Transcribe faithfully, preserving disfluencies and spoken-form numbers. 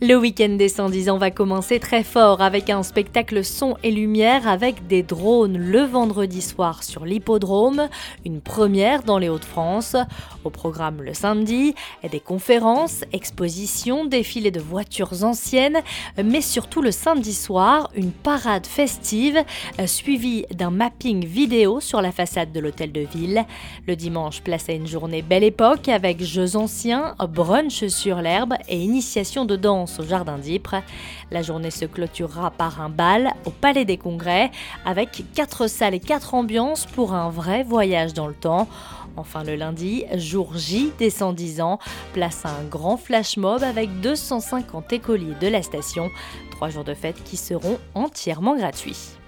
Le week-end des cent dix ans va commencer très fort avec un spectacle son et lumière avec des drones le vendredi soir sur l'hippodrome, une première dans les Hauts-de-France. Au programme le samedi, des conférences, expositions, défilés de voitures anciennes, mais surtout le samedi soir, une parade festive suivie d'un mapping vidéo sur la façade de l'hôtel de ville. Le dimanche, place à une journée belle époque avec jeux anciens, brunch sur l'herbe et initiation de danse au jardin d'Ypres. La journée se clôturera par un bal au Palais des Congrès avec quatre salles et quatre ambiances pour un vrai voyage dans le temps. Enfin le lundi, jour J des cent dix ans, place à un grand flash mob avec deux cent cinquante écoliers de la station. Trois jours de fête qui seront entièrement gratuits.